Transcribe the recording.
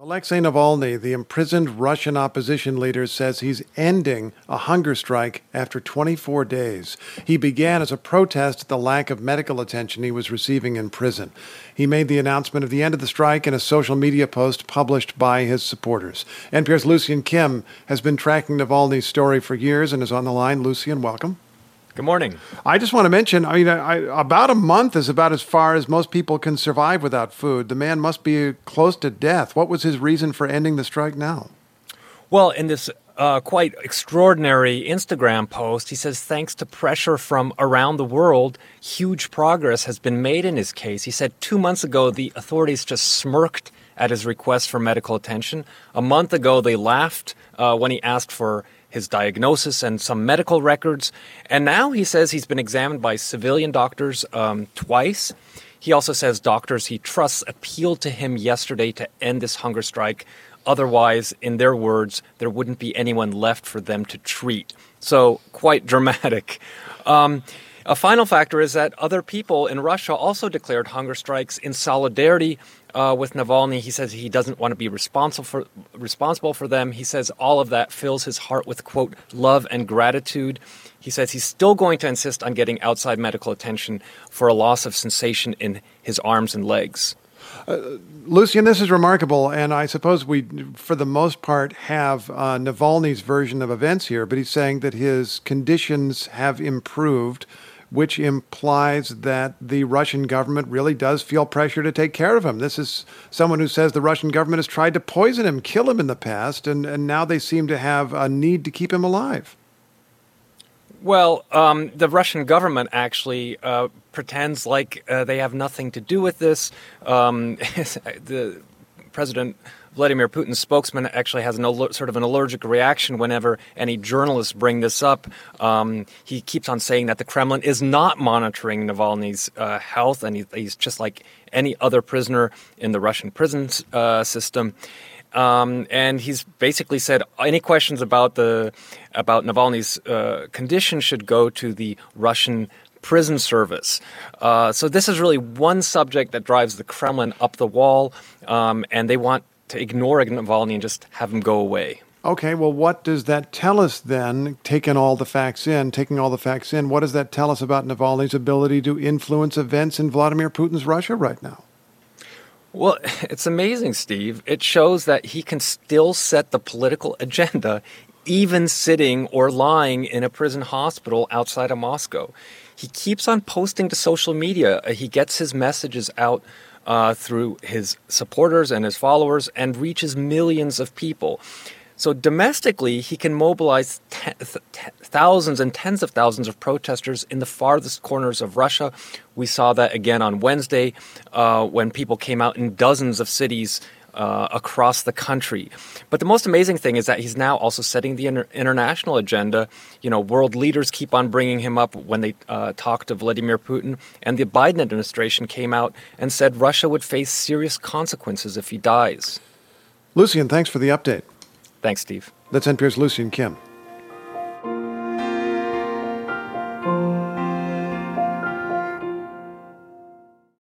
Alexei Navalny, the imprisoned Russian opposition leader, says he's ending a hunger strike after 24 days. He began as a protest at the lack of medical attention he was receiving in prison. He made the announcement of the end of the strike in a social media post published by his supporters. NPR's Lucian Kim has been tracking Navalny's story for years and is on the line. Lucian, welcome. Good morning. I just want to mention, about a month is about as far as most people can survive without food. The man must be close to death. What was his reason for ending the strike now? Well, in this quite extraordinary Instagram post, he says, thanks to pressure from around the world, huge progress has been made in his case. He said 2 months ago, the authorities just smirked at his request for medical attention. A month ago, they laughed when he asked for his diagnosis and some medical records. And now he says he's been examined by civilian doctors twice. He also says doctors he trusts appealed to him yesterday to end this hunger strike. Otherwise, in their words, there wouldn't be anyone left for them to treat. So quite dramatic. A final factor is that other people in Russia also declared hunger strikes in solidarity with Navalny. He says he doesn't want to be responsible for them. He says all of that fills his heart with, quote, love and gratitude. He says he's still going to insist on getting outside medical attention for a loss of sensation in his arms and legs. Lucian, this is remarkable, and I suppose we, for the most part, have Navalny's version of events here, but he's saying that his conditions have improved, which implies that the Russian government really does feel pressure to take care of him. This is someone who says the Russian government has tried to poison him, kill him in the past, and now they seem to have a need to keep him alive. Well, the Russian government actually pretends like they have nothing to do with this. The President Vladimir Putin's spokesman actually has sort of an allergic reaction whenever any journalists bring this up. He keeps on saying that the Kremlin is not monitoring Navalny's health, and he's just like any other prisoner in the Russian prison system. And he's basically said any questions about Navalny's condition should go to the Russian prison service. So this is really one subject that drives the Kremlin up the wall, and they want to ignore Navalny and just have him go away. Okay, well, what does that tell us then, taking all the facts in, what does that tell us about Navalny's ability to influence events in Vladimir Putin's Russia right now? Well, it's amazing, Steve. It shows that he can still set the political agenda, even sitting or lying in a prison hospital outside of Moscow. He keeps on posting to social media. He gets his messages out through his supporters and his followers and reaches millions of people. So domestically, he can mobilize thousands and tens of thousands of protesters in the farthest corners of Russia. We saw that again on Wednesday when people came out in dozens of cities across the country. But the most amazing thing is that he's now also setting the international agenda. You know, world leaders keep on bringing him up when they talk to Vladimir Putin. And the Biden administration came out and said Russia would face serious consequences if he dies. Lucian, thanks for the update. Thanks, Steve. That's NPR's Lucian Kim.